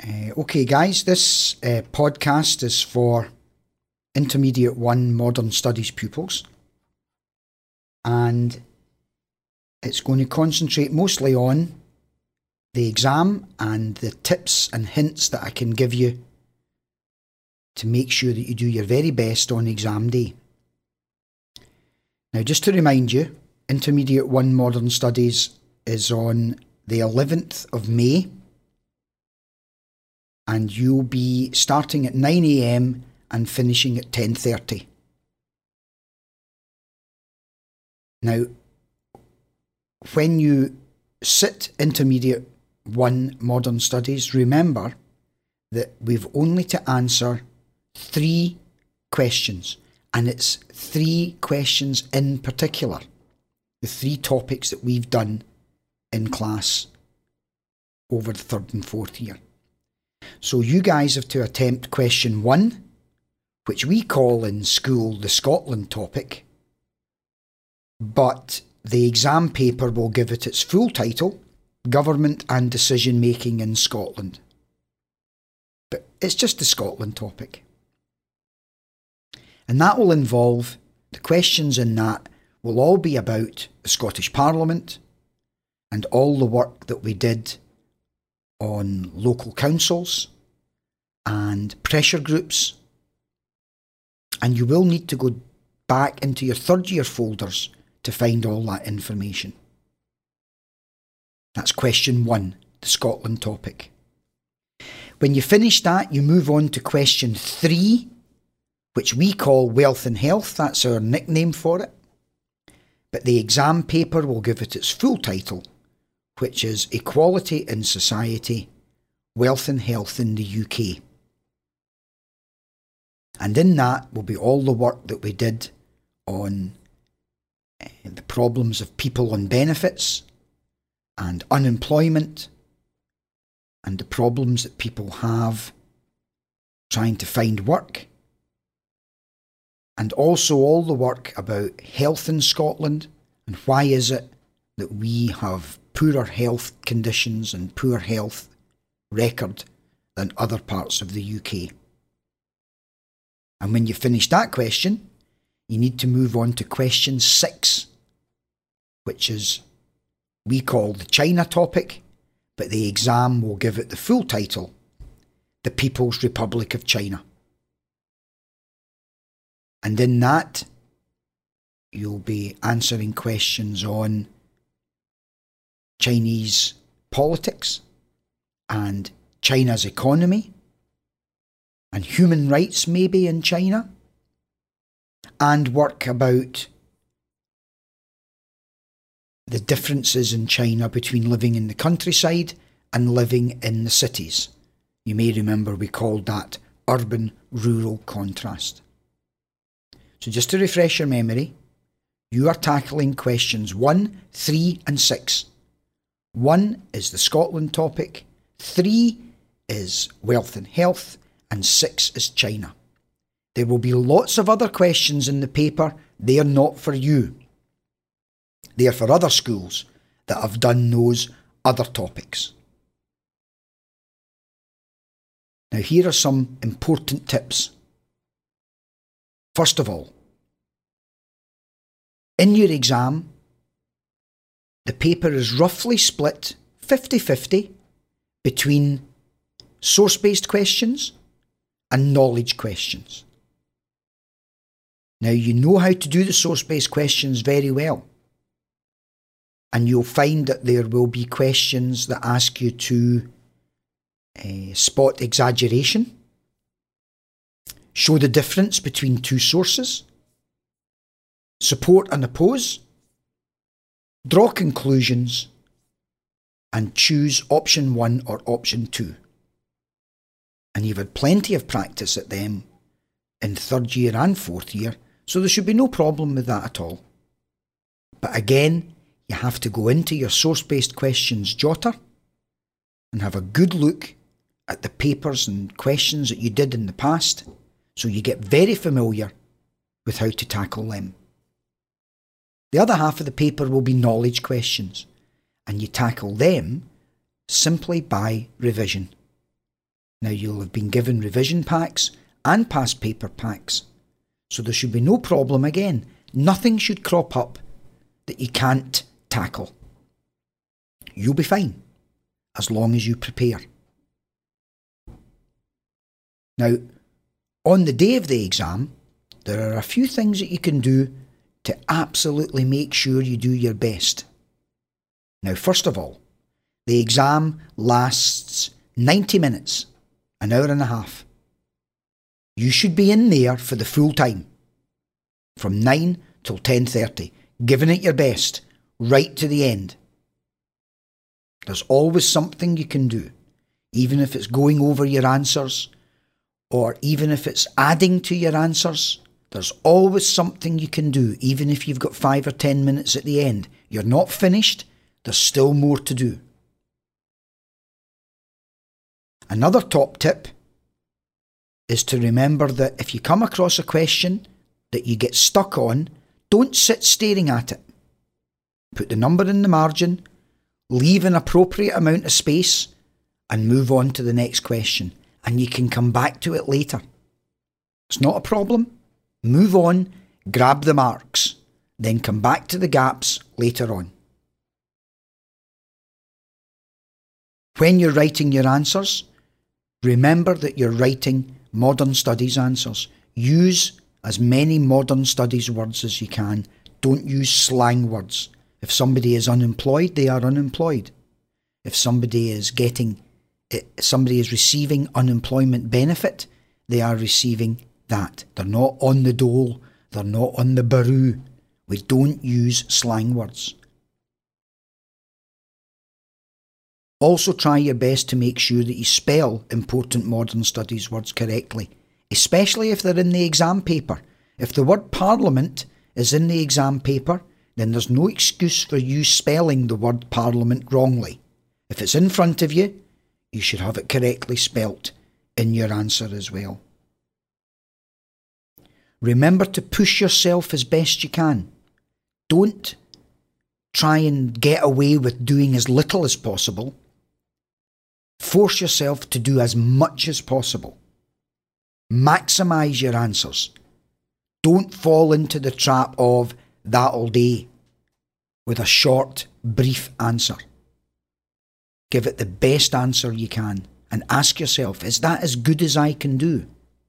Okay, guys, this podcast is for Intermediate 1 Modern Studies pupils, and it's going to concentrate mostly on the exam and the tips and hints that I can give you to make sure that you do your very best on exam day. Now, just to remind you, Intermediate 1 Modern Studies is on the 11th of May, and you'll be starting at 9 a.m. and finishing at 10:30. Now, when you sit Intermediate 1 Modern Studies, remember that we've only to answer 3 questions, and it's 3 questions in particular, the 3 topics that we've done in class over the 3rd and 4th year. So you guys have to attempt question 1, which we call in school the Scotland topic, but the exam paper will give it its full title, Government and Decision Making in Scotland. But it's just the Scotland topic. And that will involve, the questions in that will all be about the Scottish Parliament and all the work that we did on local councils and pressure groups, and you will need to go back into your 3rd year folders to find all that information. That's question 1, the Scotland topic. When you finish that, you move on to question 3, which we call Wealth and Health. That's our nickname for it. But the exam paper will give it its full title, which is Equality in Society, Wealth and Health in the UK. And in that will be all the work that we did on the problems of people on benefits and unemployment and the problems that people have trying to find work, and also all the work about health in Scotland and why is it that we have poorer health conditions and poor health record than other parts of the UK. And when you finish that question, you need to move on to question 6, which is, we call the China topic, but the exam will give it the full title, The People's Republic of China. And in that, you'll be answering questions on Chinese politics and China's economy and human rights maybe in China, and work about the differences in China between living in the countryside and living in the cities. You may remember we called that urban-rural contrast. So just to refresh your memory, you are tackling questions 1, 3 and 6. 1 is the Scotland topic, 3 is Wealth and Health, and 6 is China. There will be lots of other questions in the paper. They are not for you. They are for other schools that have done those other topics. Now here are some important tips. First of all, in your exam, the paper is roughly split 50-50 between source-based questions and knowledge questions. Now, you know how to do the source-based questions very well, and you'll find that there will be questions that ask you to spot exaggeration, show the difference between 2 sources, support and oppose, draw conclusions, and choose option 1 or option 2. And you've had plenty of practice at them in 3rd year and 4th year, so there should be no problem with that at all. But again, you have to go into your source-based questions jotter and have a good look at the papers and questions that you did in the past, so you get very familiar with how to tackle them. The other half of the paper will be knowledge questions, and you tackle them simply by revision. Now, you'll have been given revision packs and past paper packs, so there should be no problem again. Nothing should crop up that you can't tackle. You'll be fine, as long as you prepare. Now, on the day of the exam, there are a few things that you can do to absolutely make sure you do your best. Now, first of all, the exam lasts 90 minutes, an hour and a half. You should be in there for the full time, from 9 till 10:30, giving it your best, right to the end. There's always something you can do, even if it's going over your answers, or even if it's adding to your answers. There's always something you can do, even if you've got 5 or 10 minutes at the end. You're not finished, there's still more to do. Another top tip is to remember that if you come across a question that you get stuck on, don't sit staring at it. Put the number in the margin, leave an appropriate amount of space, and move on to the next question. And you can come back to it later. It's not a problem. Move on, grab the marks, then come back to the gaps later on. When you're writing your answers, remember that you're writing modern studies answers. Use as many modern studies words as you can. Don't use slang words. If somebody is unemployed, they are unemployed. If somebody is receiving unemployment benefit, they are receiving that. They're not on the dole, they're not on the baroo. We don't use slang words. Also try your best to make sure that you spell important modern studies words correctly, especially if they're in the exam paper. If the word parliament is in the exam paper, then there's no excuse for you spelling the word parliament wrongly. If it's in front of you, you should have it correctly spelt in your answer as well. Remember to push yourself as best you can. Don't try and get away with doing as little as possible. Force yourself to do as much as possible. Maximise your answers. Don't fall into the trap of that'll do with a short, brief answer. Give it the best answer you can and ask yourself, is that as good as I can do?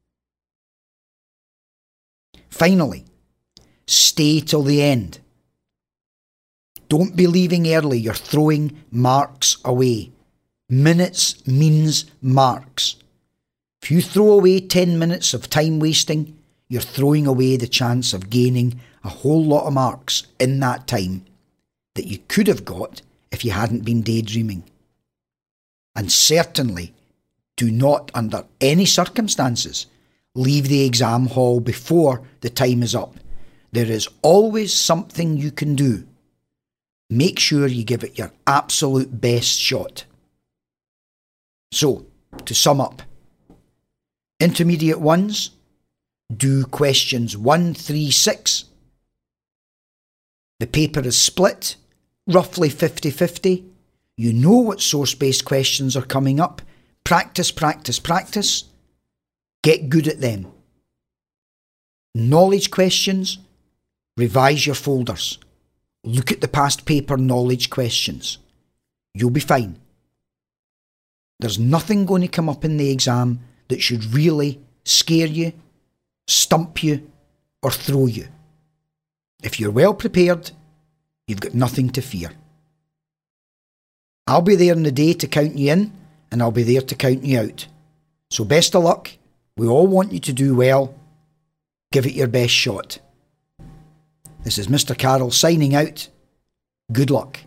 Finally, stay till the end. Don't be leaving early, you're throwing marks away. Minutes means marks. If you throw away 10 minutes of time wasting, you're throwing away the chance of gaining a whole lot of marks in that time that you could have got if you hadn't been daydreaming. And certainly do not, under any circumstances, leave the exam hall before the time is up. There is always something you can do. Make sure you give it your absolute best shot. So, to sum up, Intermediate 1s, do questions 1, 3, 6. The paper is split, roughly 50-50. You know what source-based questions are coming up. Practice, practice, practice. Get good at them. Knowledge questions, revise your folders. Look at the past paper knowledge questions. You'll be fine. There's nothing going to come up in the exam that should really scare you, stump you, or throw you. If you're well prepared, you've got nothing to fear. I'll be there in the day to count you in, and I'll be there to count you out. So best of luck. We all want you to do well. Give it your best shot. This is Mr. Carroll signing out. Good luck.